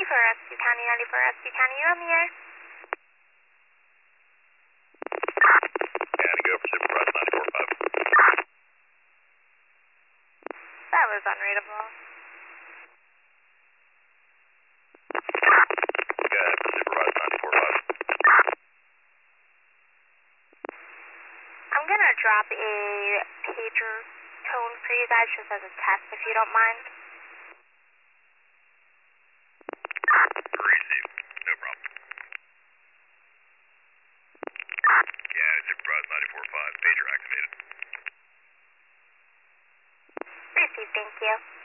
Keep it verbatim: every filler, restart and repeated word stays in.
ninety-four Rescue County, ninety-four Rescue County, you're on the air. And go for Supervisor ninety-four five. That was unreadable. Go ahead for Supervisor ninety-four five. I'm gonna drop a pager tone for you guys just as a test, if you don't mind. Receive. No problem. Yeah, Supervisor ninety-four five. Pager activated. Received, thank you.